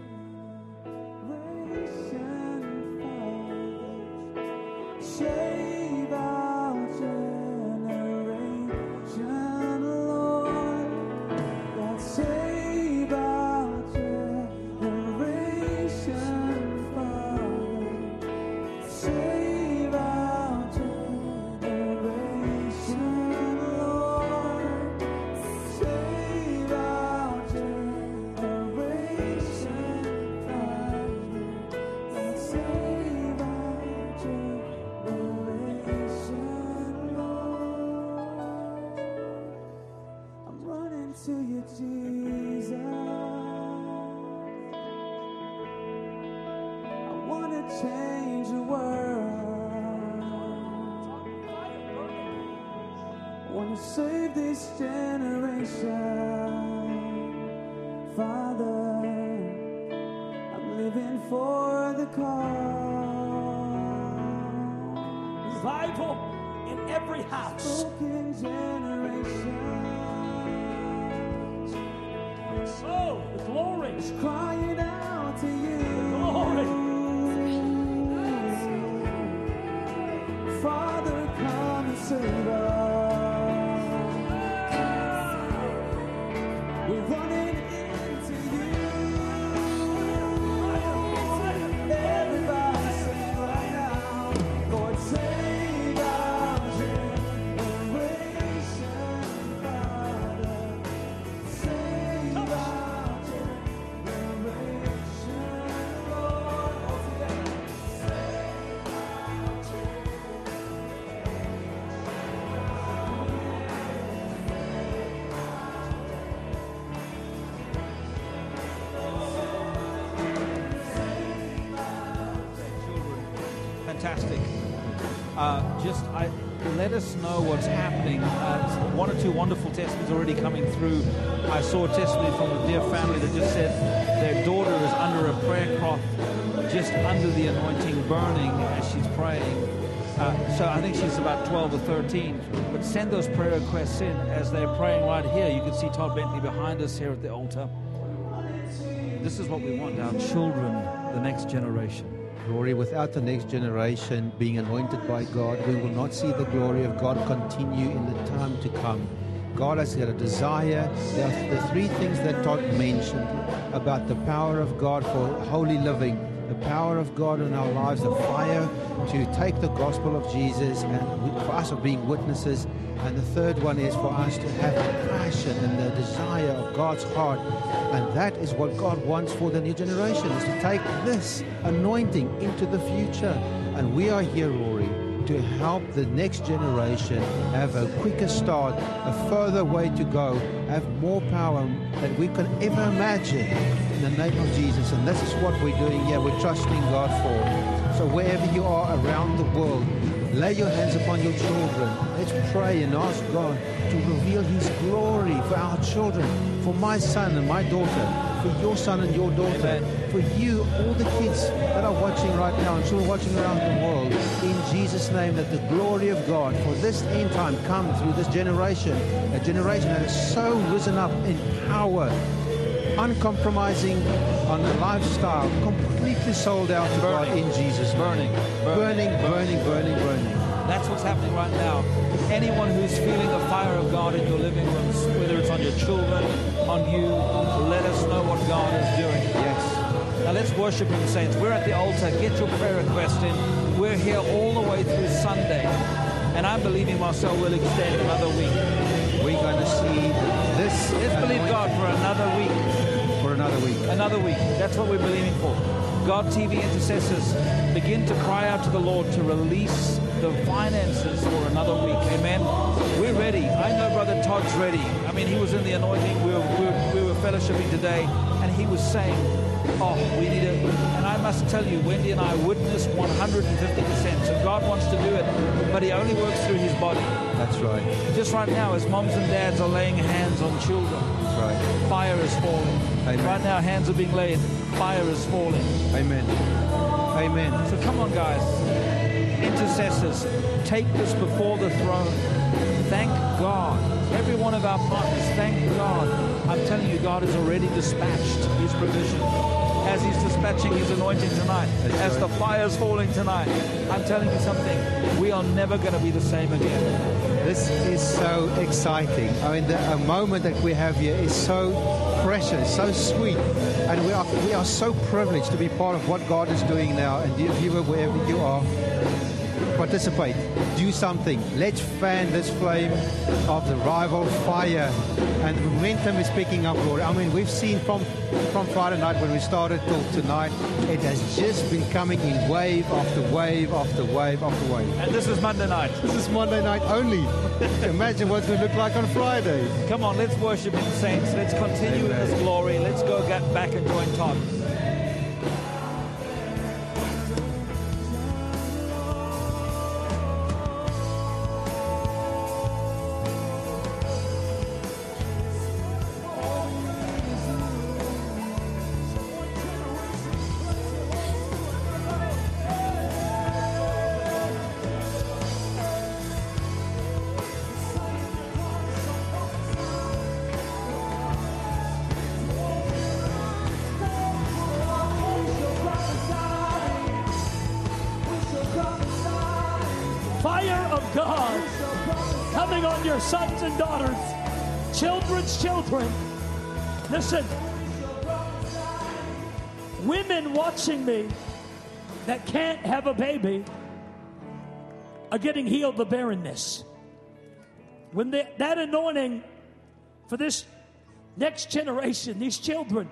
Speaker 3: Save our generation, Lord. God, save our generation, Father. Save our generation, Lord. Save our generation, Father. God, save our generation, Lord. I'm running to you, Jesus. I want to change the world. I want to save this generation. Father, I'm living for the cause.
Speaker 2: Revival in every house.
Speaker 3: Broken generation.
Speaker 2: Oh, the glory.
Speaker 3: Crying out to you.
Speaker 2: Glory.
Speaker 3: Father, come and save us. We're running into you. Everybody sing right now. Lord, save our generation, Father. Save our generation, Lord. All together. Save our
Speaker 4: Fantastic. Uh, just I, let us know what's happening. Uh, one or two wonderful testimonies already coming through. I saw a testimony from a dear family that just said their daughter is under a prayer cloth, just under the anointing, burning as she's praying. Uh, so I think she's about twelve or thirteen. But send those prayer requests in as they're praying right here. You can see Todd Bentley behind us here at the altar. This is what we want, our children, the next generation.
Speaker 5: Glory, without the next generation being anointed by God, we will not see the glory of God continue in the time to come. God has got a desire. There are the three things that Todd mentioned about the power of God for holy living, the power of God in our lives, the fire to take the gospel of Jesus, and for us of being witnesses. And the third one is for us to have the passion and the desire of God's heart. And that is what God wants for the new generation, is to take this anointing into the future. And we are here, Rory, to help the next generation have a quicker start, a further way to go, have more power than we can ever imagine in the name of Jesus. And this is what we're doing here. We're trusting God for. So wherever you are around the world, lay your hands upon your children. Let's pray and ask God to reveal His glory for our children, for my son and my daughter, for your son and your daughter, Amen. For you, all the kids that are watching right now and children watching around the world. In Jesus' name, that the glory of God for this end time come through this generation, a generation that is so risen up in power, uncompromising on the lifestyle, completely sold out to
Speaker 4: burning,
Speaker 5: God in Jesus'
Speaker 4: burning,
Speaker 5: burning, burning, burning, burning, burning.
Speaker 4: That's what's happening right now. Anyone who's feeling the fire of God in your living rooms, whether it's on your children, on you, let us know what God is doing.
Speaker 5: Yes.
Speaker 4: Now let's worship Him, saints. We're at the altar. Get your prayer request in. We're here all the way through Sunday, and I'm believing Marcel will extend another week.
Speaker 5: We're going to see this.
Speaker 4: Let's believe God for another week.
Speaker 5: For another week.
Speaker 4: Another week. That's what we're believing for. God T V intercessors, begin to cry out to the Lord to release the finances for another week. Amen. We're ready. I know Brother Todd's ready. I mean, he was in the anointing. We were, we were, we were fellowshipping today, and he was saying, oh, we need it. And I must tell you, Wendy and I witnessed one hundred fifty percent. So God wants to do it, but He only works through His body.
Speaker 5: That's right.
Speaker 4: Just right now, as moms and dads are laying hands on children,
Speaker 5: That's right.
Speaker 4: fire is falling.
Speaker 5: Amen.
Speaker 4: Right now, hands are being laid. Fire is falling.
Speaker 5: Amen. Amen.
Speaker 4: So come on, guys. Intercessors, take this before the throne. Thank God. Every one of our partners, thank God. I'm telling you, God has already dispatched His provision. As He's dispatching His anointing tonight,
Speaker 5: That's
Speaker 4: as
Speaker 5: right.
Speaker 4: the fire's falling tonight, I'm telling you something. We are never going to be the same again.
Speaker 5: This is so exciting. I mean, the a moment that we have here is so precious, so sweet, and we are we are so privileged to be part of what God is doing now. And dear viewer, wherever you are, participate, do something. Let's fan this flame of the rival fire, and the momentum is picking up, Lord. I mean, we've seen from from Friday night when we started till tonight, it has just been coming in wave after wave after wave after wave.
Speaker 4: And this is Monday night.
Speaker 5: This is Monday night only. Imagine what it's going to look like on Friday.
Speaker 4: Come on, let's worship Him, saints. Let's continue in this glory. Let's go get back and join Todd.
Speaker 2: Fire of God coming on your sons and daughters, children's children. Listen, women watching me that can't have a baby are getting healed of barrenness. When the, that anointing for this next generation, these children,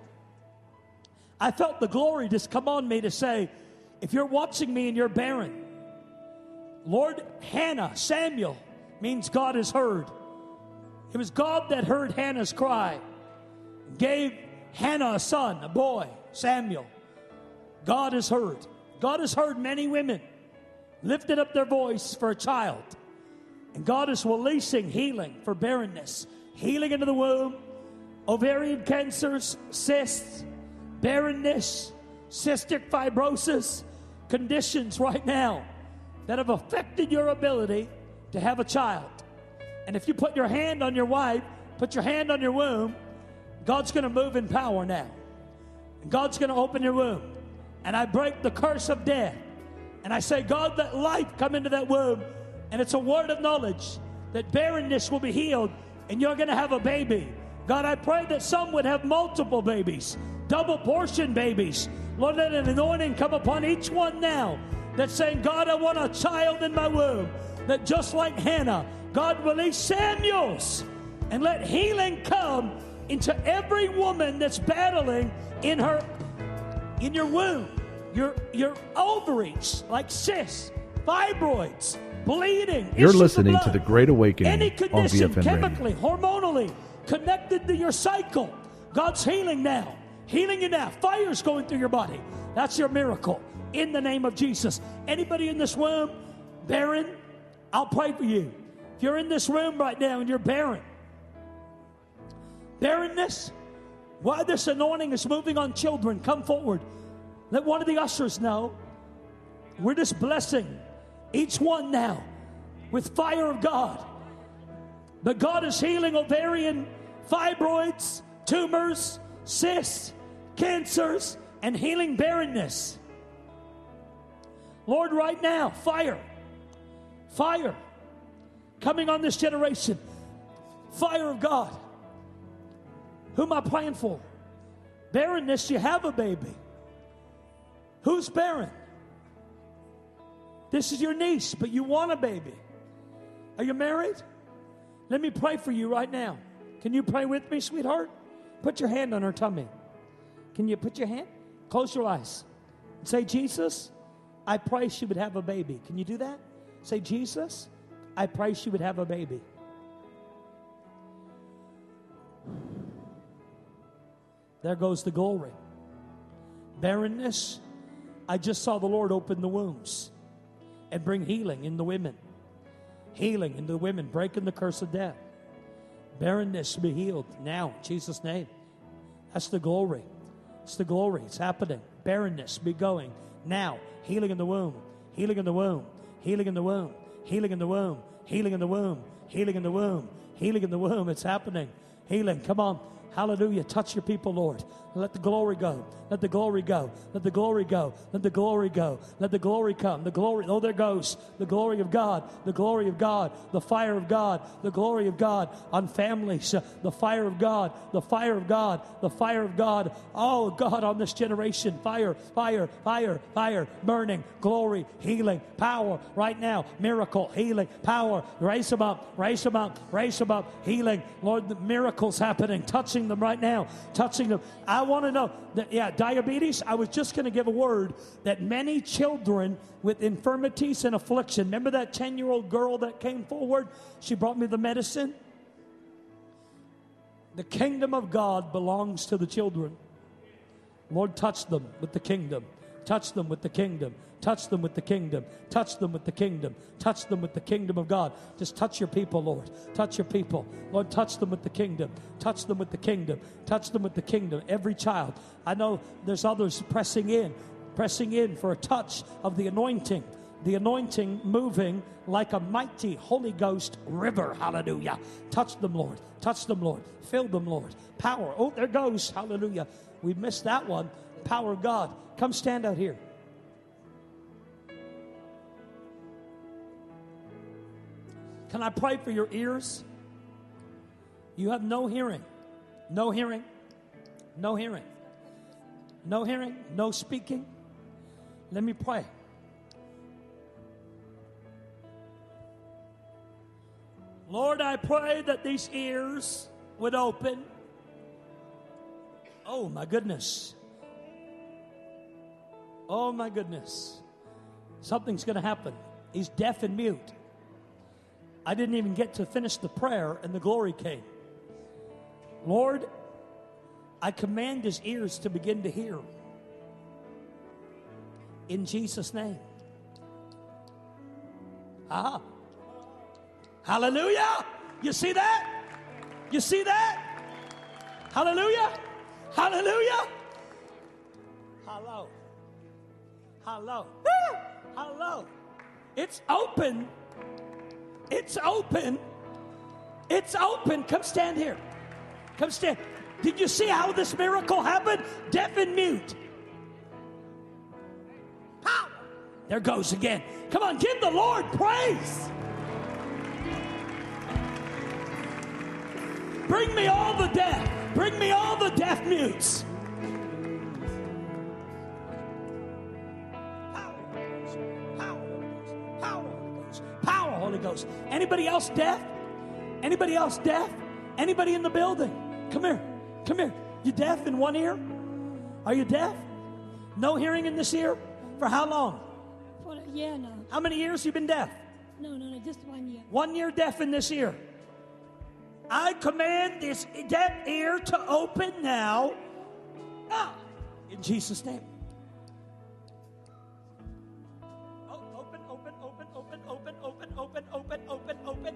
Speaker 2: I felt the glory just come on me to say, if you're watching me and you're barren, Lord, Hannah, Samuel, means God has heard. It was God that heard Hannah's cry, gave Hannah a son, a boy, Samuel. God has heard. God has heard many women lifted up their voice for a child. And God is releasing healing for barrenness. Healing into the womb, ovarian cancers, cysts, barrenness, cystic fibrosis, conditions right now that have affected your ability to have a child. And if you put your hand on your wife, put your hand on your womb, God's going to move in power now. And God's going to open your womb. And I break the curse of death. And I say, God, let life come into that womb. And it's a word of knowledge that barrenness will be healed and you're going to have a baby. God, I pray that some would have multiple babies, double portion babies. Lord, let an anointing come upon each one now that's saying, God, I want a child in my womb. That just like Hannah, God, release Samuels and let healing come into every woman that's battling in her, in your womb, your, your ovaries, like cysts, fibroids, bleeding.
Speaker 1: You're listening to The Great Awakening
Speaker 2: Any
Speaker 1: on V
Speaker 2: condition
Speaker 1: F M
Speaker 2: chemically,
Speaker 1: Radio.
Speaker 2: hormonally connected to your cycle, God's healing now. Healing you now. Fire's going through your body. That's your miracle in the name of Jesus. Anybody in this room barren, I'll pray for you. If you're in this room right now and you're barren, barrenness, while this anointing is moving on children, come forward. Let one of the ushers know. We're just blessing each one now with fire of God. But God is healing ovarian fibroids, tumors, cysts, cancers, and healing barrenness. Lord, right now, fire, fire coming on this generation. Fire of God. Who am I praying for? Barrenness, you have a baby. Who's barren? This is your niece, but you want a baby. Are you married? Let me pray for you right now. Can you pray with me, sweetheart? Put your hand on her tummy. Can you put your hand? Close your eyes. And say, Jesus, I pray she would have a baby. Can you do that? Say, Jesus, I pray she would have a baby. There goes the glory. Barrenness, I just saw the Lord open the wombs and bring healing in the women. Healing in the women, breaking the curse of death. Barrenness be healed now, in Jesus' name. That's the glory. It's the glory. It's happening. Barrenness be going now. Healing in the womb. Healing in the womb. Healing in the womb. Healing in the womb. Healing in the womb. Healing in the womb. Healing in the womb. It's happening. Healing. Come on. Hallelujah. Touch your people, Lord. Let the glory go. Let the glory go. Let the glory go. Let the glory go. Let the glory come. The glory. Oh, there goes the glory of God. The glory of God. The fire of God. The glory of God on families. The fire of God. The fire of God. The fire of God. Oh, God, on this generation. Fire, fire, fire, fire. Burning. Glory. Healing. Power. Right now. Miracle. Healing. Power. Raise them up. Raise them up. Raise them up. Healing. Lord, the miracles happening. Touching them right now. Touching them. I want to know that, yeah, diabetes. I was just going to give a word that many children with infirmities and affliction. Remember that ten-year-old girl that came forward? She brought me the medicine. The kingdom of God belongs to the children. Lord, touch them with the kingdom. Touch them with the kingdom. Touch them with the kingdom. Touch them with the kingdom. Touch them with the kingdom of God. Just touch your people, Lord. Touch your people. Lord, touch them with the kingdom. Touch them with the kingdom. Touch them with the kingdom. Every child. I know there's others pressing in, pressing in for a touch of the anointing. The anointing moving like a mighty Holy Ghost river. Hallelujah. Touch them, Lord. Touch them, Lord. Fill them, Lord. Power. Oh, there goes. Hallelujah. We missed that one. Power of God. Come stand out here. Can I pray for your ears? You have no hearing. No hearing. No hearing. No hearing. No speaking. Let me pray. Lord, I pray that these ears would open. Oh, my goodness. Oh, my goodness. Something's going to happen. He's deaf and mute. I didn't even get to finish the prayer, and the glory came. Lord, I command his ears to begin to hear. In Jesus' name. Ah. Hallelujah. You see that? You see that? Hallelujah. Hallelujah. Hello. Hello. Woo! Hello. It's open. It's open. It's open. Come stand here. Come stand. Did you see how this miracle happened? Deaf and mute. Power. There goes again. Come on, give the Lord praise. Bring me all the deaf. Bring me all the deaf mutes. Power, power, power, Holy Ghost. Power, Holy Ghost. Anybody else deaf? Anybody else deaf? Anybody in the building? Come here. Come here. You deaf in one ear? Are you deaf? No hearing in this ear? For how long?
Speaker 6: For a year now.
Speaker 2: How many years you been deaf?
Speaker 6: No, no, no, just one year.
Speaker 2: One year deaf in this ear. I command this deaf ear to open now. Ah, in Jesus' name. Oh, open, open, open, open, open, open, open, open, open, open.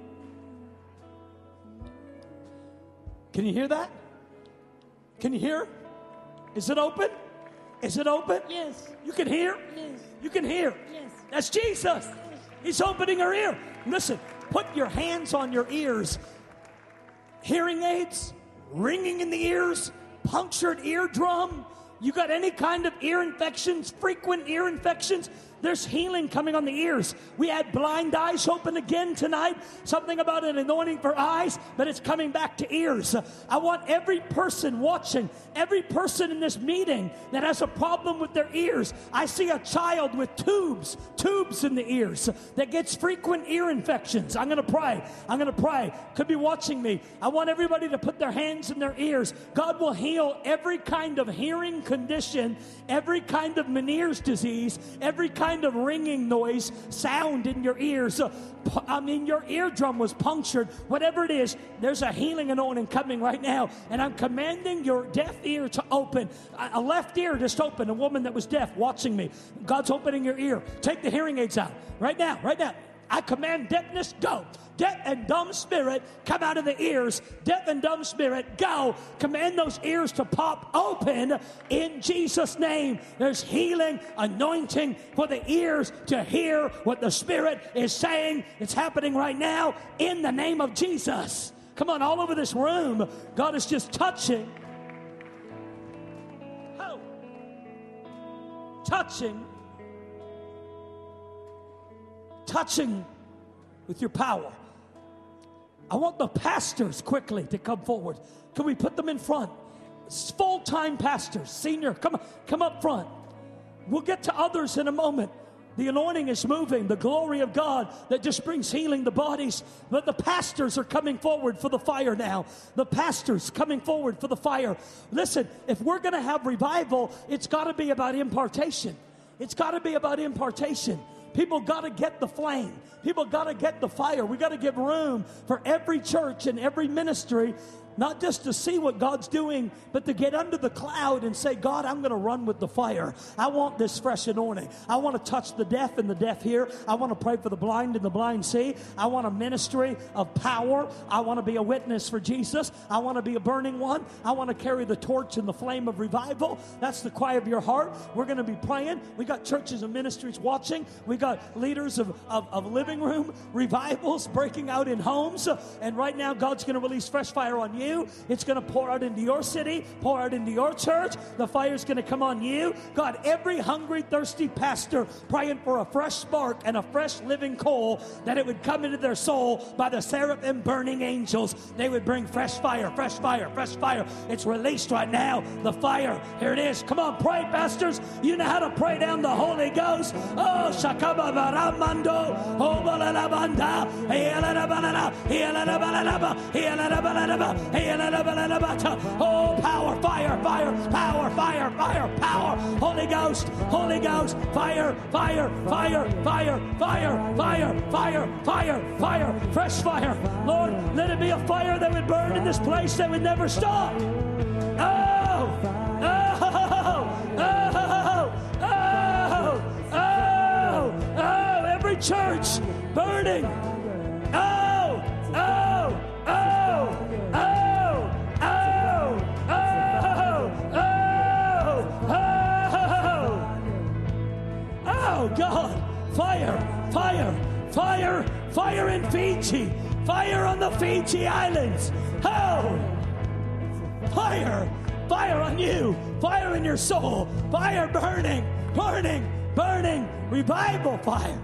Speaker 2: Can you hear that? Can you hear? Is it open? Is it open?
Speaker 6: Yes.
Speaker 2: You can hear?
Speaker 6: Yes.
Speaker 2: You can hear?
Speaker 6: Yes.
Speaker 2: That's Jesus. He's opening her ear. Listen, put your hands on your ears. Hearing aids, ringing in the ears, punctured eardrum. You got any kind of ear infections, frequent ear infections, there's healing coming on the ears. We had blind eyes open again tonight. Something about an anointing for eyes, but it's coming back to ears. I want every person watching, every person in this meeting that has a problem with their ears. I see a child with tubes, tubes in the ears that gets frequent ear infections. I'm going to pray. I'm going to pray. Could be watching me. I want everybody to put their hands in their ears. God will heal every kind of hearing condition, every kind of Meniere's disease, every kind of ringing noise, sound in your ears. Uh, I mean, your eardrum was punctured. Whatever it is, there's a healing anointing coming right now. And I'm commanding your deaf ear to open. A, a left ear just opened. A woman that was deaf watching me. God's opening your ear. Take the hearing aids out. Right now, right now. I command deafness, go. Deaf and dumb spirit, come out of the ears. Deaf and dumb spirit, go. Command those ears to pop open in Jesus' name. There's healing, anointing for the ears to hear what the Spirit is saying. It's happening right now in the name of Jesus. Come on, all over this room, God is just touching. Oh. Touching. Touching with your power. I want the pastors quickly to come forward. Can we put them in front? Full-time pastors, senior, come, come up front. We'll get to others in a moment. The anointing is moving, the glory of God that just brings healing to bodies. But the pastors are coming forward for the fire now. The pastors coming forward for the fire. Listen, if we're going to have revival, it's got to be about impartation. It's got to be about impartation. People got to get the flame. People got to get the fire. We got to give room for every church and every ministry, not just to see what God's doing, but to get under the cloud and say, God, I'm going to run with the fire. I want this fresh anointing. I want to touch the deaf and the deaf hear. I want to pray for the blind and the blind see. I want a ministry of power. I want to be a witness for Jesus. I want to be a burning one. I want to carry the torch and the flame of revival. That's the cry of your heart. We're going to be praying. We got churches and ministries watching. We got leaders of, of, of living room revivals breaking out in homes. And right now, God's going to release fresh fire on you. You. It's going to pour out into your city, pour out into your church. The fire's going to come on you. God, every hungry, thirsty pastor praying for a fresh spark and a fresh living coal, that it would come into their soul by the seraphim burning angels. They would bring fresh fire, fresh fire, fresh fire. It's released right now. The fire. Here it is. Come on, pray, pastors. You know how to pray down the Holy Ghost. Oh, Shakaba Baramando. Oh, Balalabanda. Oh, power, fire, fire, power, fire, fire, power. Holy Ghost, Holy Ghost, fire, fire, fire, fire, fire, fire, fire, fire, fire, fresh fire. Lord, let it be a fire that would burn in this place that would never stop. Oh, oh, oh, oh, oh, oh, every church burning. Oh, Oh, God. Fire, fire, fire, fire in Fiji. Fire on the Fiji Islands. Oh! Fire, fire on you. Fire in your soul. Fire burning, burning, burning. Revival fire.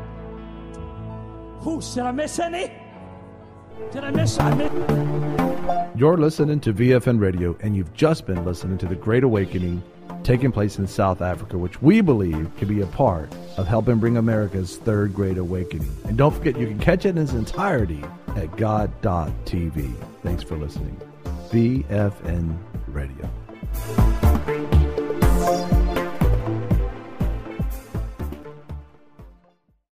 Speaker 2: Who, did I miss any? Did I miss any?
Speaker 1: You're listening to V F N Radio, and you've just been listening to the Great Awakening taking place in South Africa, which we believe can be a part of helping bring America's third Great Awakening. And don't forget, you can catch it in its entirety at God dot T V. Thanks for listening. V F N Radio.